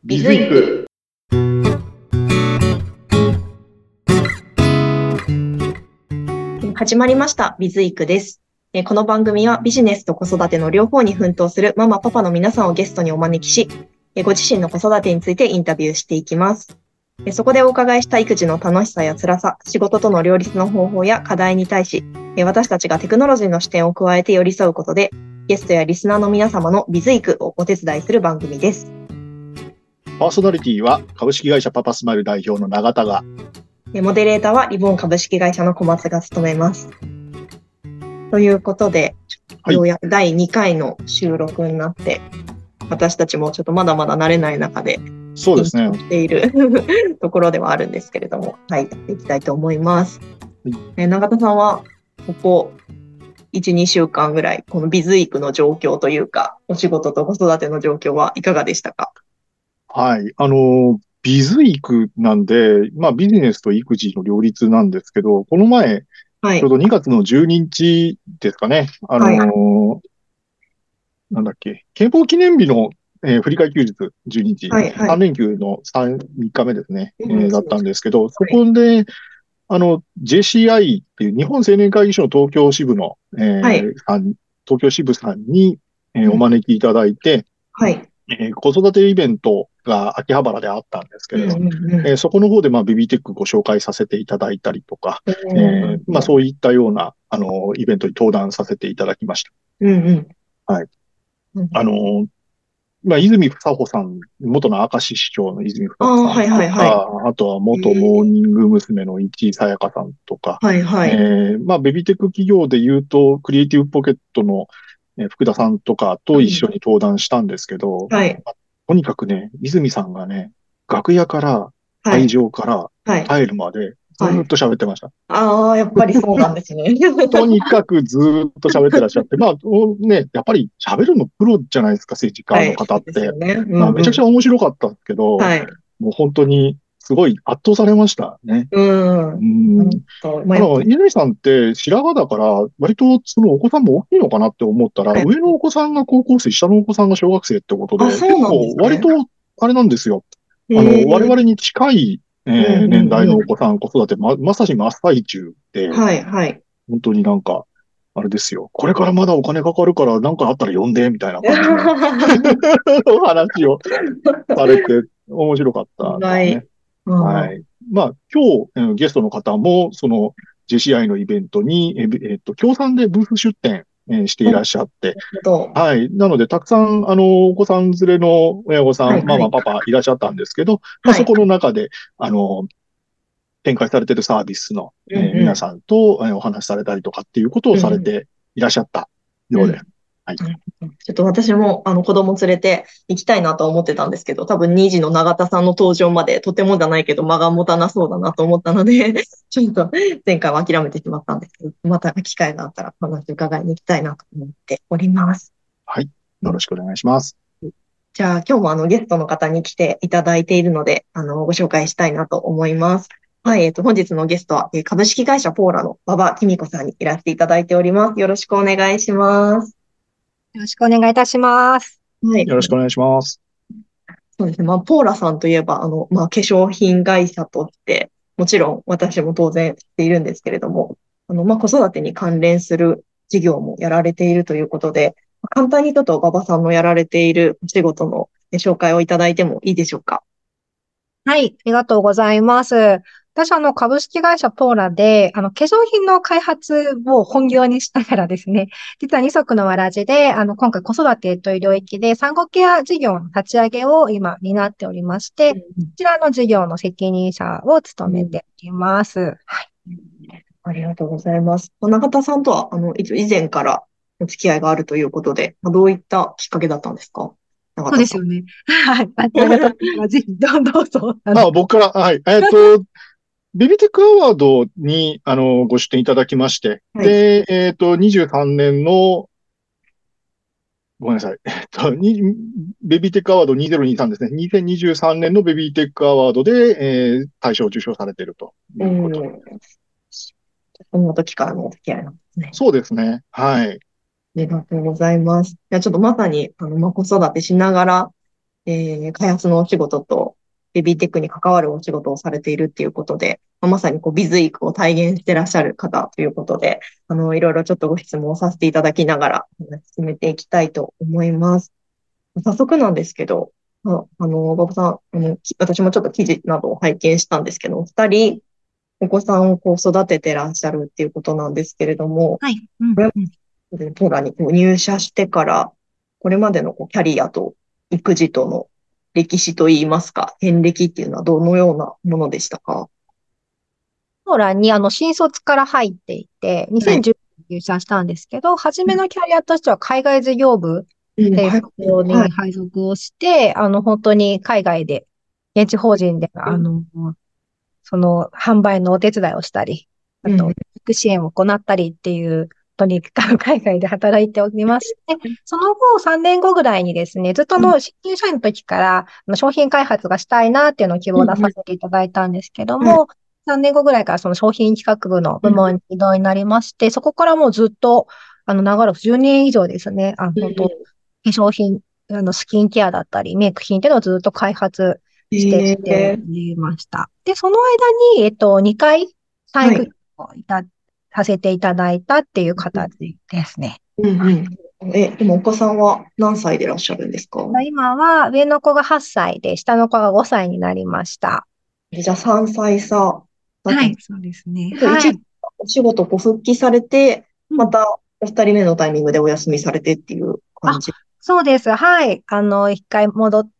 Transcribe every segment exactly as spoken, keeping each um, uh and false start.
ビズイク。始まりましたビズイクです。この番組はビジネスと子育ての両方に奮闘するママパパの皆さんをゲストにお招きし、ご自身の子育てについてインタビューしていきます。そこでお伺いした育児の楽しさや辛さ、仕事との両立の方法や課題に対し、私たちがテクノロジーの視点を加えて寄り添うことで、ゲストやリスナーの皆様のビズイクをお手伝いする番組です。 パーソナリティは株式会社パパスマイル代表の永田が、 モデレーターはリボン株式会社の小松が務めます。ということで、はい、ようやくだいにかいの収録になって、私たちもちょっとまだまだ慣れない中で、 そうですね。 しているところではあるんですけれども、はい、やっていきたいと思います。はい、え永田さんは、ここいち、にしゅうかんぐらい、このビズイクの状況というか、お仕事と子育ての状況はいかがでしたか？ はい。あの、ビズイクなんで、まあビジネスと育児の両立なんですけど、この前、はい、ちょうどにがつのじゅうににちですかね。あの、はい、なんだっけ、憲法記念日の、えー、振り替え休日じゅうににち、はいはい、さん連休のさん、みっかめですね、うん、えー、だったんですけど、そこで、あの、ジェーシーアイ っていう日本青年会議所の東京支部の、えーはい、東京支部さんに、えー、お招きいただいて、はい、えー、子育てイベントが秋葉原であったんですけれど、うんうんうん、えー、そこの方でまあベビーテックご紹介させていただいたりとか、うんうんえー、まあそういったようなあのイベントに登壇させていただきました。うんうん、はい。あのまあ、泉房穂さん、元の明石市長の泉房穂さんとか、あ,、はいはいはい、あとは元モーニング娘。の市井さやかさんとか、はいはい、えー、まあ、ベビーテック企業で言うと、クリエイティブポケットの福田さんとかと一緒に登壇したんですけど、うんはいまあ、とにかくね、泉さんがね、楽屋から、会場から帰るまで、ずーっと喋ってました。 はいはい、ああ、やっぱりそうなんですね。 とにかくずーっと喋ってらっしゃって、まあ、ね、やっぱり喋るのプロじゃないですか、政治家の方って。はいねうんうんまあ、めちゃくちゃ面白かったんですけど、はい、もう本当にすごい圧倒されましたね。うん。うん。まあ、泉さんって白髪だから、割とそのお子さんも大きいのかなって思ったら、はい、上のお子さんが高校生、下のお子さんが小学生ってことで、結構割とあれなんですよ。あの、我々に近い、えー、年代のお子さん、子育て、ま、まさに真っ最中で、はいはい。本当になんか、あれですよ。これからまだお金かかるから、なんかあったら呼んで、みたいな感じのお話をされて、面白かったですね。はい。まあ、今日、ゲストの方も、その ジェーシーアイ のイベントに、ええっと、協賛でブース出展、えー、していらっしゃって、はい。なので、たくさん、あの、お子さん連れの親御さん、はいはい、ママ、パパいらっしゃったんですけど、まあ、そこの中で、あの、展開されているサービスの、えーうんうん、皆さんと、えー、お話しされたりとかっていうことをされていらっしゃったようで。うんはい、ちょっと私もあの子供連れて行きたいなと思ってたんですけど、多分にじの永田さんの登場までとてもじゃないけど間が持たなそうだなと思ったので、ちょっと前回は諦めてしまったんですけど、また機会があったらお話伺いに行きたいなと思っております。 はい。よろしくお願いします。 うん、じゃあ今日もあのゲストの方に来ていただいているので、あのご紹介したいなと思います。はい、えっと、本日のゲストは、株式会社ポーラの馬場きみこさんにいらしていただいております。よろしくお願いします。 よろしくお願いいたします。 はい。よろしくお願いします。 そうですね。まあ、ポーラさんといえば、あの、まあ、化粧品会社として、もちろん私も当然知っているんですけれども、あの、まあ、子育てに関連する事業もやられているということで、簡単にちょっと馬場さんのやられているお仕事の紹介をいただいてもいいでしょうか。 はい、ありがとうございます。私、あの、株式会社ポーラで、あの、化粧品の開発を本業にしながらですね、実は二足のわらじで、あの、今回子育てという領域で産後ケア事業の立ち上げを今担っておりまして、こちらの事業の責任者を務めております。うん、はい。 ありがとうございます。永田さんとは、あの、以前からお付き合いがあるということで、どういったきっかけだったんですか？ そうですよね。はい。ありがとう。ぜひ、どうどうぞ。 あ、僕から、はい。えっと、ベビーテックアワードに、あの、ご出展いただきまして、はい、で、えっと、にじゅうさんねんの、ごめんなさい。えっと、ベビーテックアワードにせんにじゅうさんですね。にせんにじゅうさんねんのベビーテックアワードで、えー、大賞を受賞されているということです。 その時からのお付き合いなんですね。 そうですね。はい。 ありがとうございます。いや、ちょっとまさに、あの、まあ、子育てしながら、 えー、開発のお仕事と、ベビーテックに関わるお仕事をされているっていうことで、まあ、まさにこうビズイクを体現してらっしゃる方ということで、あの、いろいろちょっとご質問をさせていただきながら、進めていきたいと思います。早速なんですけど、あ、あの、馬場さん、あの、私もちょっと記事などを拝見したんですけど、二人、お子さんをこう育ててらっしゃるっていうことなんですけれども、 はい。うんこれうん。 までポーラにこう入社してから、これまでのこうキャリアと育児との歴史といいますか、遍歴っていうのはどのようなものでしたか？ ポーランにあの新卒から入っていて、 はい。 にせんじゅうねんに入社したんですけど、初めのキャリアとしては海外事業部うん、 っていうはい。 ところはい。 に配属をして、あの本当に海外で、現地法人で、あの、その販売のお手伝いをしたり、あうん、 と、福祉支援を行ったりっていう、とにかく海外で働いておりまして、その後、さんねんごぐらいにですね、ずっとあうん、 の、新入社員の時から、あの商品開発がしたいなっていうのを希うん、 望を出させていただいたんですけどはい。 も、さんねんごぐらいからその商品企画部のうん、 部門に異動になりまして、そこからもうずっと、あの、長らくじゅうねん以上ですね、あの、 うん、 本当化粧品、あの、スキンケアだったり、メイク品っていうのをずっと開発してきておえー、 りました。で、その間に、えっと、にかい再育はい。 をいた、させていただいたっていう形ですね。 うん、うん。え、でもお子さんは何歳でいらっしゃるんですか？ 今は上の子がはっさいで、下の子がごさいになりました。 じゃあさんさい差だったんです。 はい、そうですね。 けど一度はい。 お仕事こう復帰されて、 うん。 またお二人目のタイミングでお休みされてっていう感あ、 じ。 そうです。はい。あの、一回戻って、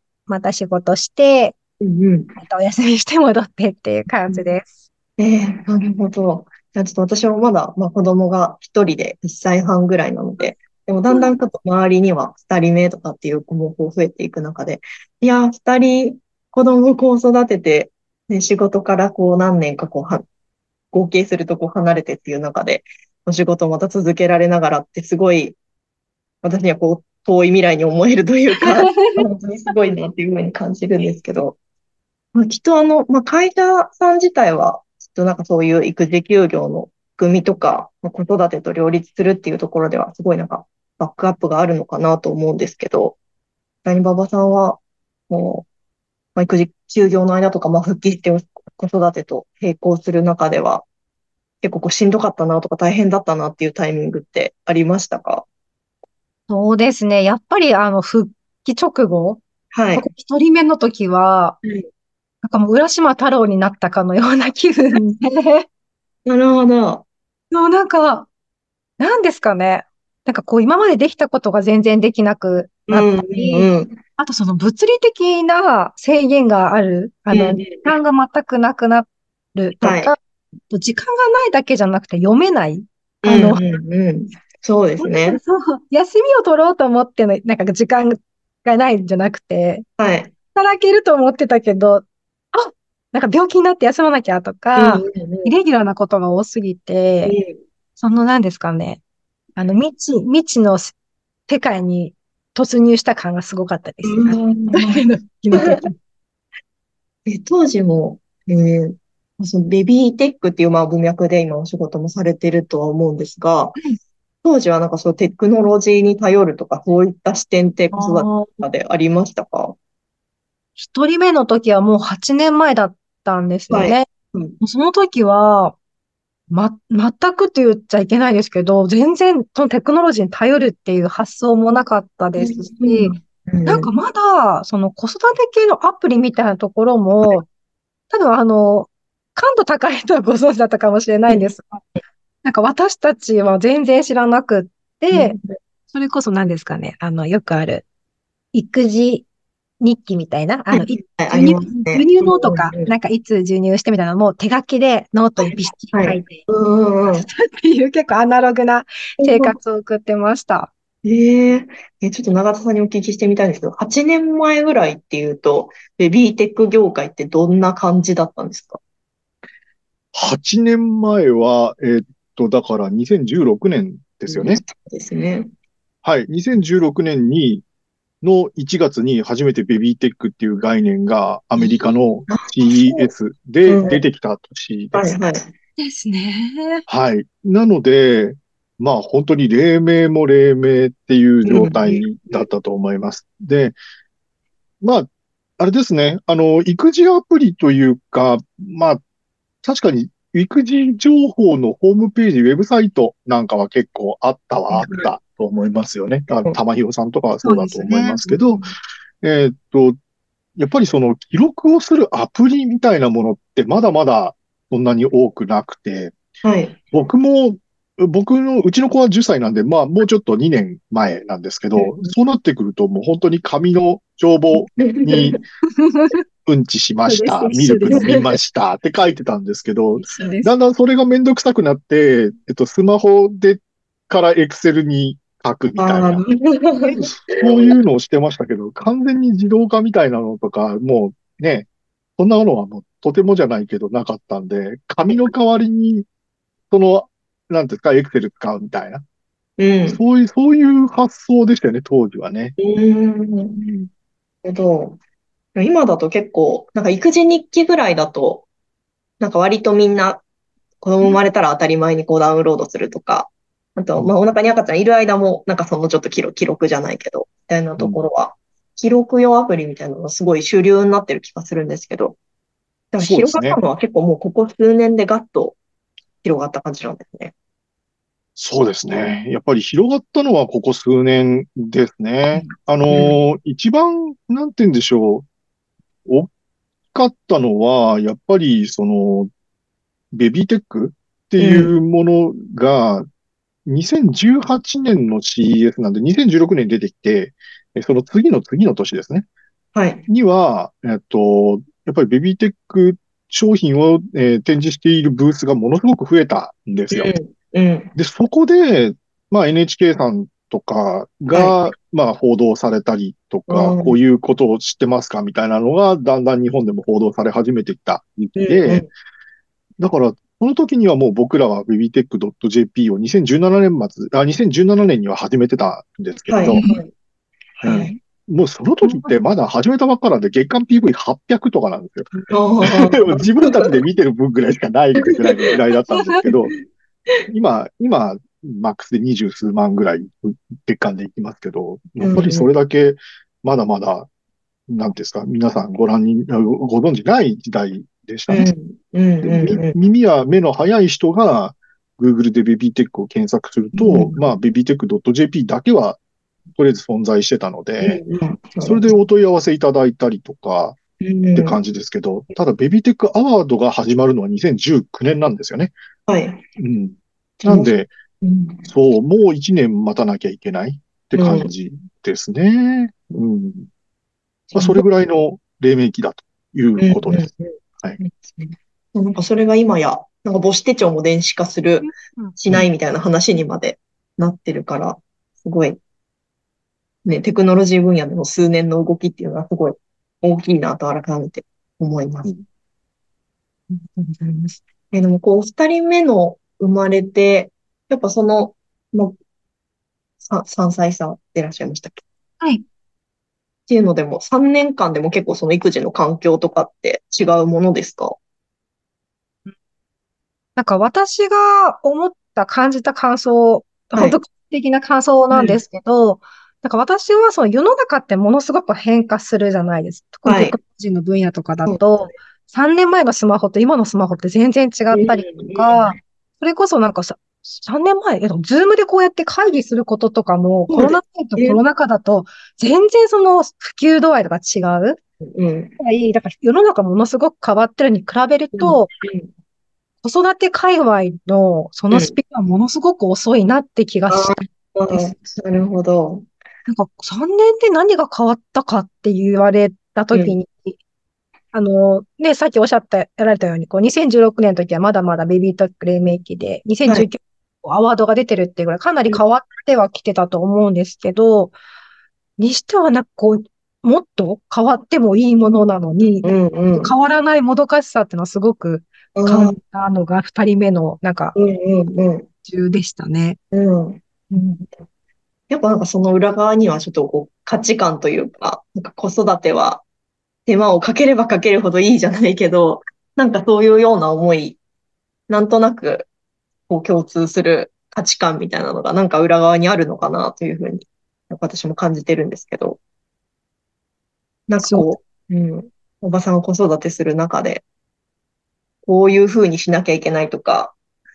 また仕事して、 うんうん。 またお休みして戻ってっていう感じです。 ええ、なるほど。じゃあちょっと私もまだ、まあ、子供が一人でいっさいはんぐらいなので、でもだんだうん。 んちょっと周りには二人目とかっていう子もこう増えていく中で、いやー、二人子供をこう育てて、ね、仕事からこう何年かこうは、合計するとこう離れてっていう中で、お仕事をまた続けられながらってすごい、私にはこう遠い未来に思えるというか、本当にすごいなっていうふうに感じるんですけど、まあ、きっとあの、まあ、会社さん自体は、きっとなんかそういう育児休業の組とか、まあ子育てと両立するっていうところでは、すごいなんかバックアップがあるのかなと思うんですけど、第二馬場さんは、もう、まあ、育児休業の間とか、まあ、復帰して子育てと並行する中では、結構こうしんどかったなとか大変だったなっていうタイミングってありましたか？ そうですね。やっぱりあの、復帰直後、 はい。 一人目の時は、 うん。 なんかもう浦島太郎になったかのような気分で、 なるほど。 もうなんか、なんですかね。なんかこう今までできたことが全然できなくなっうん、うたり、 ん、うん。 あとその物理的な制限がある、あの、 うん、 時間が全くなくなるとはい。 か、時間がないだけじゃなくて読めない。 うん、 あの、 うん、うん。そうですね。 そう、休みを取ろうと思っての、なんか時間がないんじゃなくて、 はい。 働けると思ってたけど、あ、なんか病気になって休まなきゃとうん、 か、 うん、 イレギュラーなことが多すぎて、 うん。 その何ですかね。あの、未知、未知の世界に突入した感がすごかったでうす。あん。 の時の時。 え、当時も、えーそのベビーテックっていうまあ文脈で今お仕事もされてるとは思うんですが、当時はなんかそうテクノロジーに頼るとか、そういった視点って子育てああ、 とかでありましたか？ 一人目の時はもうはちねんまえだったんですよはい。 ね。 うん。 その時は、ま、全くって言っちゃいけないですけど、全然そのテクノロジーに頼るっていう発想もなかったうん、 ですし、 そうなんうん。 なんかまだ、その子育て系のアプリみたいなところも、多分あの、感度高い人はご存知だったかもしれないんですが、なんか私たちは全然知らなくって、それこそ何ですかね、あの、よくある、育児日記みたいな、あの、いはい、あ授乳、 ります授ね。うん乳ノートか、 うんうん。 なんかいつ授乳してみたいなのも手書きでノートはい。 にびっしりはい。 書いて、 うんうんうん。 っていう結構アナログな生活を送ってました。 えええ、ちょっと永田さんにお聞きしてみたいんですけど、はちねんまえぐらいっていうと、ベビーテック業界ってどんな感じだったんですか？ はちねんまえは、えーっと、だからにせんじゅうろくねんですよね。 そうですね。 はい。にせんじゅうろくねんに、のいちがつに初めてベビーテックっていう概念がアメリカのあ、そう。 シーイーエス でうん。 出てきた年です。 はいはい。 ですね。 はい。なので、まあ本当に黎明も黎明っていううん。 状態だったと思います。で、 まあ、あれですね。あの、育児アプリというか、まあ、確かに育児情報のホームページ、ウェブサイトなんかは結構あったはあったと思いますよね。あの、玉ひろさんとかはそうそうだと思いですね。 ますけど、えーっと、やっぱりその記録をするアプリみたいなものってまだまだそんなに多くなくて、 はい。 僕も、僕の、うちの子はじゅっさいなんで、まあもうちょっとにねんまえなんですけど、そうなってくるともう本当に紙の帳簿にうんちしまそうです。 した、ミ一緒です。 ルク飲みましたって書いてたんですけど、 一緒です。 だんだんそれがめんどくさくなって、えっと、スマホでからエクセルに書くみたいああ、なな、 るほど。 そういうのをしてましたけど、完全に自動化みたいなのとか、もうね、そんなものはもうとてもじゃないけどなかったんで、紙の代わりに、その、なんていうんですか、エクセル使うみたいな。 うん。 そういう、そういう発想でしたよね、当時はね。 うーん。 うん、 けど、今だと結構、なんか育児日記ぐらいだと、なんか割とみんな子供生まれたら当たり前にこうダウンロードするとか、あと、まあおうん、 腹に赤ちゃんいる間も、なんかそのちょっと記録、記録じゃないけど、みたいなうん。 ところは、記録用アプリみたいなのがすごい主流になってる気がするんですけど、だから広がったそうですね。 のは結構もうここ数年でガッと広がった感じなんですね。 そうですね。やっぱり広がったのはここ数年ですね。あのうん。 ー一番、なんて言うんでしょう。大きかったのは、やっぱり、その、ベビーテックっていうん。 うものが、にせんじゅうはちねんの シーイーエス なんで、にせんじゅうろくねんに出てきて、えその次の次の年ですね。 はい。 には、えっと、やっぱりベビーテック商品を、えー展示しているブースがものすごく増えたんですよ。 うん。うん。 で、そこで、まあ エヌエイチケー さんとかはい。 が、まあ報道されたりとうか、こうん。 いうことを知ってますかみたいなのが、だんだん日本でも報道され始めてきた時うん。 期で、 うん。 だから、その時にはもう僕らは ベビーテックドットジェーピー をにせんじゅうななねん末、あ、にせんじゅうななねんには始めてたんですけれはい。 ど、 はい。 うん。 はい。 もうその時ってまだ始めたばっかなんで月間 ピーブイはっぴゃく とかなんですよ。 あでも自分たちであ。 見てる分ぐらいしかないぐらいの時代だったんですけど、今、今、マックスで二十数万ぐらい月間でいきますけど、やっぱりそうん。 れだけまだまだ、なんていうんですか、皆さんご覧に、ごご存知ない時代でしたね。 うん。うん。 で、 うん。 み、 うん。 耳や目の速い人が Google でベビーテックを検索するうと、まあ、 ん。 ベビーテック ドットジェーピー だけはとりあえず存在してたのうん。 で、 うん。そうなんです。 それでお問い合わせいただいたりとかうって感ん。 じですけど、ただベビーテックアワードが始まるのはにせんじゅうきゅうねんなんですよね。 はい。 うん。 じゃあもう、 なんで、 うん。 そう、もういちねん待たなきゃいけないってうん。 感じですね。うん。まあ、 じゃあもう、 それぐらいの黎明期だといううん。うん。 ことです。はい。 うん。なんかそれが今や、なんか母子手帳も電子化する、しうん。 ないみたいな話にまでなってるから、すごい、ね、テクノロジー分野での数年の動きっていうのはすごい大きいなと改めて思います。 うん。 ありがとうございます。え、でもこう、二人目の生まれて、やっぱその、もう、ささんさい差でいらっしゃいましたっけ？ はい。 っていうのでも、さんねんかんでも結構その育児の環境とかって違うものですか？ なんか私が思った感じた感想、 はい。 本当的な感想なんでうん。 すけど、なんか私はその世の中ってものすごく変化するじゃないですか。特にはい。 テクノロジーの分野とかだそう。 と、さんねんまえのスマホと今のスマホって全然違うん。 ったりとか、それこそなんかさ、さんねんまえ、え、ズームでこうやって会議することとかも、コロそうでナ禍とすね。 コロナ禍だと、全然その普及度合いとか違う。 うん。 はい、だから世の中ものすごく変わってるに比べるうん。 と、子育て界隈のそうん。 のスピードはものすごく遅いなって気があしたんであ、 す。 なるほど。 なんかさんねんで何が変わったかって言われたうん。 ときに、あの、ね、さっきおっしゃった、やられたように、こう、にせんじゅうろくねんの時はまだまだベビートック黎明期で、 はい。 にせんじゅうきゅうアワードが出てるっていうぐらいかなりうん。 変わってはきてたと思うんですけど、にしてはなんかこう、もっと変わってもいいものなのに、 うん。うん。 変わらないもどかしさっていうのはすごく感じああ、 たのが二人目のなんか、 うん。うん。うん。 中でしたね。 うん。うん。やっぱなんかその裏側にはちょっとこう価値観というか、なんか子育ては手間をかければかけるほどいいじゃないけど、なんかそういうような思い、なんとなくこう共通する価値観みたいなのがなんか裏側にあるのかなというふうに、私も感じてるんですけど。 なんかこう、うん、おばさんを子育てする中で、こういう風にしなきゃいけないとか、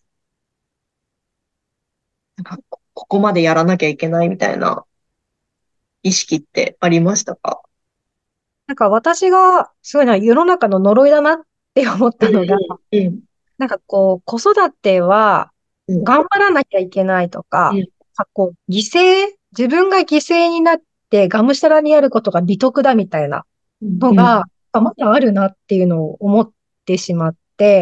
なんかこここまでやらなきゃいけないみたいな意識ってありましたか？ なんか私が、すごいな、世の中の呪いだなって思ったのが、 うん、 なんかこう、子育ては、 うん、 頑張らなきゃいけないとか、 うん、 あこう、犠牲、自分が犠牲になって、がむしゃらにやることが美徳だみたいなうん、 のが、 うん、 あまだあるなっていうのを思ってしまって、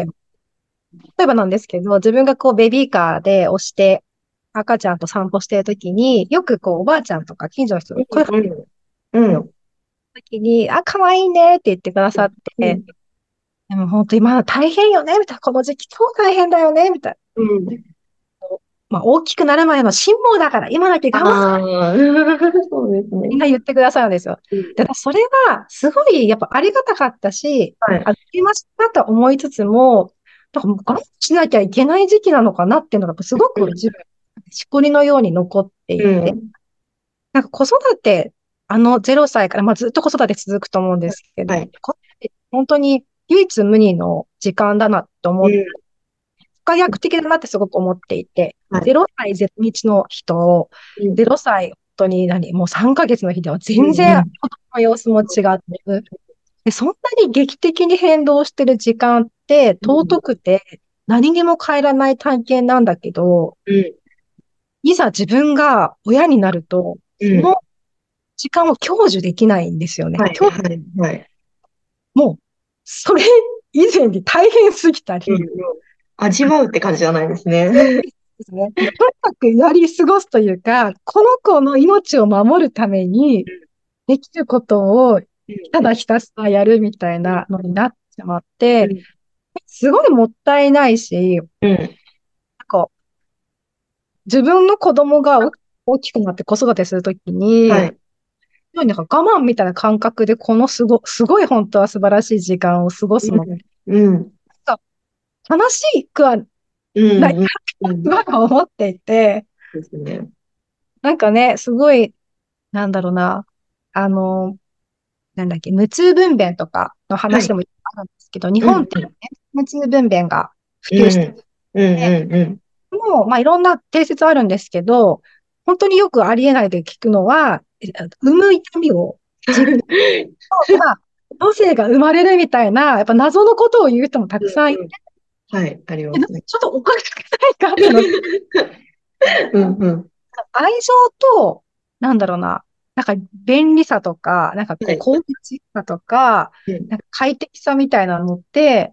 例えばなんですけど、自分がこう、ベビーカーで押して、赤ちゃんと散歩してるときに、よくこう、おばあちゃんとか近所の人が声をかけるうん、うん、 ときに、あ、可愛いねって言ってくださって、でも本当今大変よねみたいな、この時期超大変だよねみたいな。 うん。 まあ、大きくなる前の辛抱だから、今だけ我慢する。 ああ、そうですね。 みんな言ってくださるんですよ。 うん、 で、それは、すごい、やっぱありがたかったし、 はい。 ありましたと思いつつも、なんかもう我慢しなきゃいけない時期なのかなっていうのが、すごく自分、しこりのように残っていて、 うん。 なんか子育て、あのぜろさいから、まあ、ずっと子育て続くと思うんですけど、 はい。 子育て本当に唯一無二の時間だなと思って、 うん。 不可逆的だなってすごく思っていて、 はい。 ゼロさいゼロにちの人を、 うん。 ゼロさい、本当に何、もうさんかげつの日ではうん。 全然、 うん。 子供の様子も違って、で、そんなに劇的に変動してる時間って尊くて、何にも変えられない体験なんだけど、 うん。 いざ自分が親になると、 うん。 その時間を享受できないんですよね。 はい。 享受はい。はい。 もう、それ以前に大変すぎたうん。うん。 り、 味わうって感じじゃないですね。 ですね。とにかくやり過ごすというか、この子の命を守るためにできることをうん。 ただひたすらやるみたいなのになってしまって、 うん。 すごいもったいないし、 うん。 なんか自分の子供がお大きくなって子育てするときに、 はい。 なんか我慢みたいな感覚でこのすご、すごい本当は素晴らしい時間を過ごすの。 うん。うん。 なんか悲しくはないうん。うん。うとん。 は思っていて、 ですね。 なんかね、すごい、なんだろうな、あの、なんだっけ、無痛分娩とかのはい。 話でもあるんですけど、日うん。 本ってね、無痛分娩が普うん。 及して、 うん。うん。 もう、まあ、いろんな定説あるんですけど、本当によくありえないで聞くのは、え産む痛みを実感が、母性が生まれるみたいな、やっぱ謎のことを言う人もたくさんいて、 うん。はい。ありまえなすね。 ちょっとおかしくないかっていうの、 うん。うん。 愛情と、なんだろうな、なんか便利さとか、なんかこう、 はい。 効率さとか、 うん。 なんか快適さみたいなのって、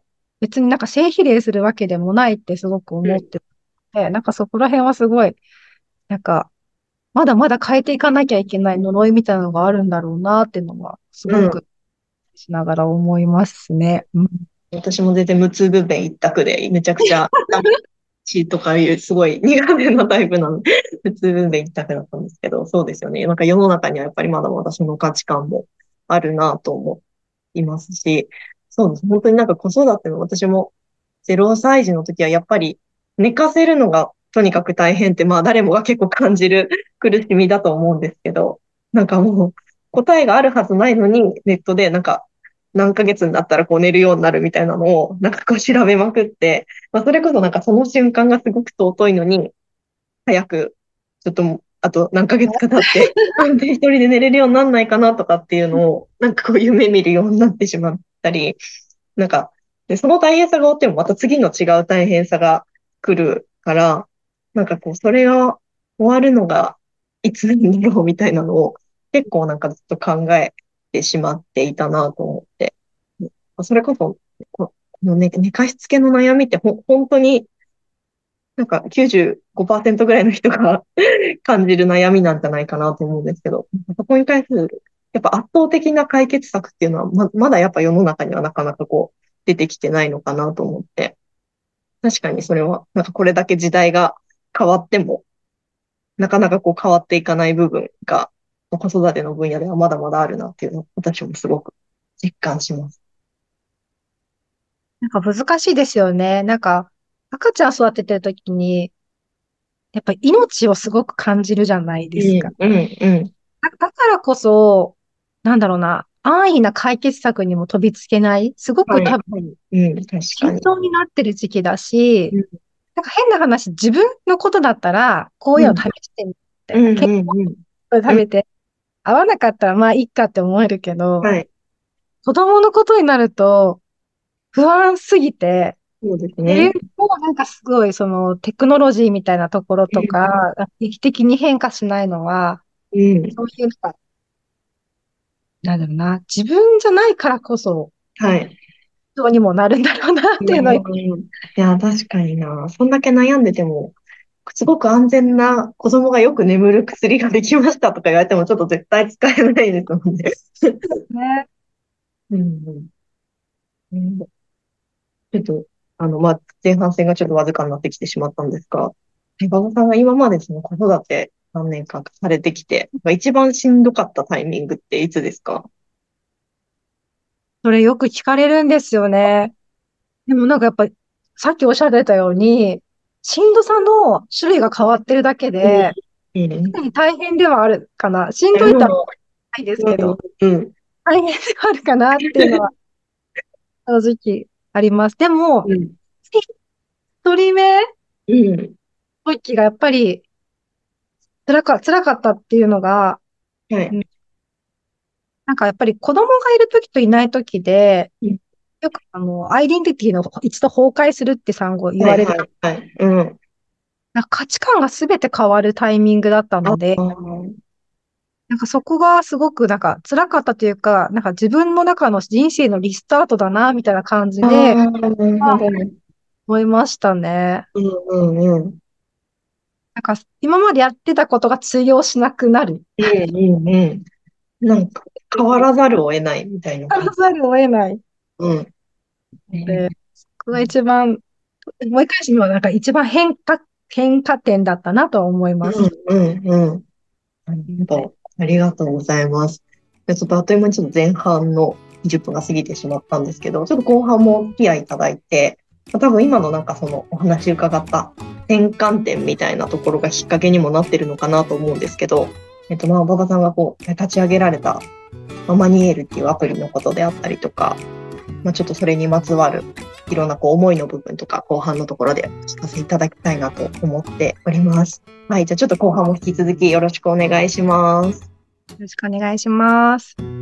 別になんか正比例するわけでもないってすごくうん。 思ってて、なんかそこら辺はすごい、なんか、まだまだ変えていかなきゃいけない呪いみたいなのがあるんだろうなっていうのは、すうん。 ごくしながら思いますね。うん。 私も全然無痛分娩一択で、めちゃくちゃ、血とかいうすごい苦手なタイプなので、無痛分娩一択だったんですけど、そうですよね。なんか世の中にはやっぱりまだまだその価値観もあるなと思いますし、そうです。本当になんか子育ての私もゼロさい児の時はやっぱり寝かせるのがとにかく大変って、まあ誰もが結構感じる苦しみだと思うんですけど、なんかもう答えがあるはずないのにネットでなんか何ヶ月になったらこう寝るようになるみたいなのをなんかこう調べまくって、まあそれこそなんかその瞬間がすごく尊いのに、早くちょっとあと何ヶ月か経って、で一人で寝れるようにならないかなとかっていうのをなんかこう夢見るようになってしまったり、なんか、で、その大変さが終わってもまた次の違う大変さが来るから、なんかこう、それが終わるのがいつなんだろうみたいなのを結構なんかずっと考えてしまっていたなと思って。それこそ、このね、寝かしつけの悩みってほ、本当になんかきゅうじゅうごパーセントぐらいの人が感じる悩みなんじゃないかなと思うんですけど、そこに対する、やっぱ圧倒的な解決策っていうのはま、まだやっぱ世の中にはなかなかこう出てきてないのかなと思って、確かにそれは、なんかこれだけ時代が変わっても、なかなかこう変わっていかない部分が、子育ての分野ではまだまだあるなっていうのを私もすごく実感します。 なんか難しいですよね。なんか、赤ちゃん育ててるときに、やっぱり命をすごく感じるじゃないですか。 うん、うん、うん。 だだからこそ、なんだろうな。 安易な解決策にも飛びつけない、すごく多分、 はい、うん、確か慎に。 重になってる時期だし、 うん、 なんか変な話、自分のことだったら、こういうの試してみたいな。 うん、 健うん、うん。 康で食べて、合わなかったらまあいいかって思えるけど、 はい。 子供のことになると不安すぎて、 そうですっていうね。 のもなんかすごいそのテクノロジーみたいなところとか、劇的に変化しないのは、 うん。 そういうなんか、なんだろうな、自分じゃないからこそ、 はい。 どうにもなるんだろうなっていうのを、 うん。いや、確かにな。そんだけ悩んでても、すごく安全な子供がよく眠る薬ができましたとか言われても、ちょっと絶対使えないですもんね。 ね。 うんうんうん、ちょっと、あの、まあ、前半戦がちょっとわずかになってきてしまったんですが、馬場さんが今までその子育て何年間かされてきて、一番しんどかったタイミングっていつですか？ それよく聞かれるんですよね。でもなんかやっぱり、さっきおっしゃってたように、しんどさの種類が変わってるだけうん。 で、 うん。 常に大変ではあるかな。しんどいとはうないですけん。 ど、 うん。 大変ではあるかなっていうのは正直あります。でも、 うん。 一人目のうん。 時がやっぱり辛か、辛かったっていうのが、 はい。 うん、なんかやっぱり子供がいる時といない時で、 うん。 よくあの、アイデンティティの一度崩壊するって産後言はい、 われる。 はい、はい。うん。 なんか価値観が全て変わるタイミングだったあので、 あ。 なんかそこがすごくなんか辛かったというか、なんか自分の中の人生のリスタートだな、みたいな感じあで、 あ、なるほあ、 どね。 思いましたね。 うん、うん、うん。 なんか今までやってたことが通用しなくなる。 うん、うん、うん。なんか、変わらざるを得ないみたいな感じ。 話さざるを得ないうん。 ので、 ね。 そこが一番、思い返してみればなんか一番変化、変化点だったなとは思いうん、 ます。 うん、うん。なるほど。ありがとうございます。でちょっとあっという間にちょっと前半のにじゅっぷんが過ぎてしまったんですけど、ちょっと後半もお付き合いいただいて、多分今のなんかそのお話伺った転換点みたいなところがきっかけにもなってるのかなと思うんですけど、えっと、まあ、馬場さんがこう、立ち上げられた、まあ、マニエールっていうアプリのことであったりとか、まあ、ちょっとそれにまつわるいろんなこう思いの部分とか後半のところでお聞かせいただきたいなと思っております。はい、じゃあちょっと後半も引き続きよろしくお願いします。 よろしくお願いします。